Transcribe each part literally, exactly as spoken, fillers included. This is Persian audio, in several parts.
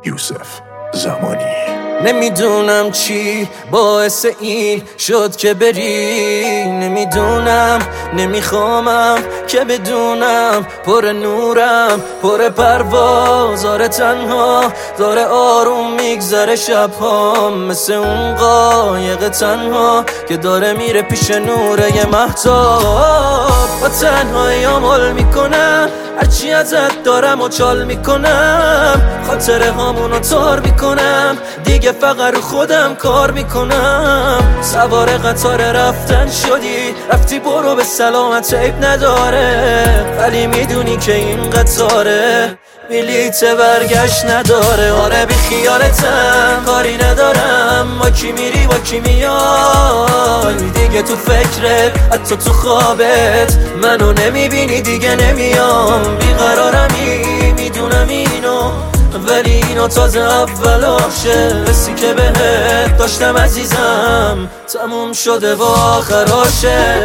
یوسف زمانی. نمیدونم چی باعث این شد که بری، نمیدونم نمیخوامم که بدونم پر نورم پر پرواز. آره تنها داره آروم میگذره شبها، مثل اون قایق تنها که داره میره پیش نوره ی مهتاب. با تنهایی عمل میکنم، هرچی ازت دارم و چال میکنم، خاطره هامونو تار میکنم، دیگه فقط رو خودم کار میکنم. سوار قطار رفتن شدی، رفتی برو به سلامت، عیب نداره، ولی میدونی که این قطاره بلیت برگشت نداره. آره بی خیالتم کاری ندارم، با کی میری با کی میای، دیگه تو فکرت حتی تو خوابت منو نمیبینی، دیگه نمیام. بیقرارمی میدونم اینو، ولی اینو تازه اولاشه. حسی که بهت داشتم عزیزم تموم شده و آخراشه.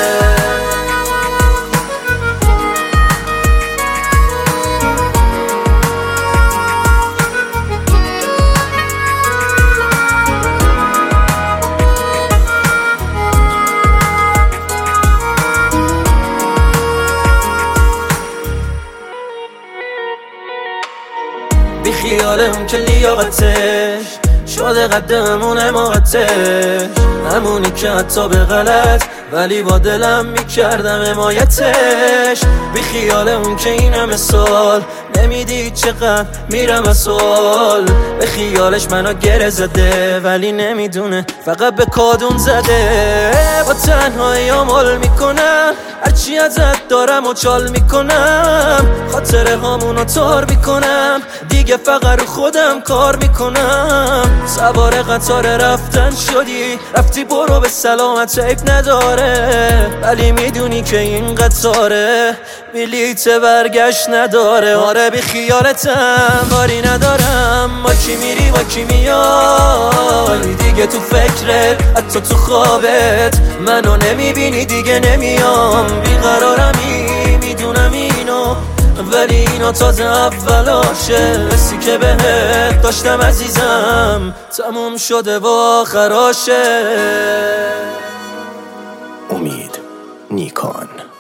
بی خیاله اون که لیاقتش شده قدمون حماقتش، همونی که حتی به غلط ولی با دلم میکردم حمایتش. بی خیاله اون که این همه سال نمیدید چقدر میرم از سال، به خیالش منو گره زده ولی نمیدونه فقط به کادون زده. با تنهایی عمل میکنم، هرچی ازت دارم و چال میکنم، خاطره هامونو تار میکنم، دیگه فقط رو خودم کار میکنم. سوار قطار رفتن شدی، رفتی برو به سلامت، عیب نداره، ولی میدونی که این قطاره بلیت برگشت نداره. آره بی خیالتم کاری ندارم، با کی میری با کی میای، دیگه تو فکرت حتی تو خوابت منو نمیبینی، دیگه نمیام. بیقرارمی میدونم اینو، ولی اینو تازه اولاشه. حسی که بهت داشتم عزیزم تموم شده و آخراشه. امید نیکان.